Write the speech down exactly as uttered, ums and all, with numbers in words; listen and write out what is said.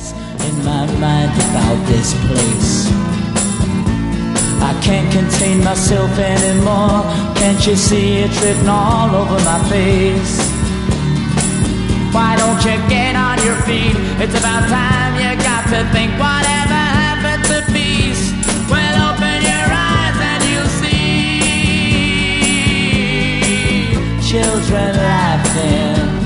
mess in my mind about this place. I can't contain myself anymore. Can't you see it written all over my face? Why don't you get on your feet? It's about time you got to think. Whatever happened to peace? Well, open your eyes and you'll see children laughing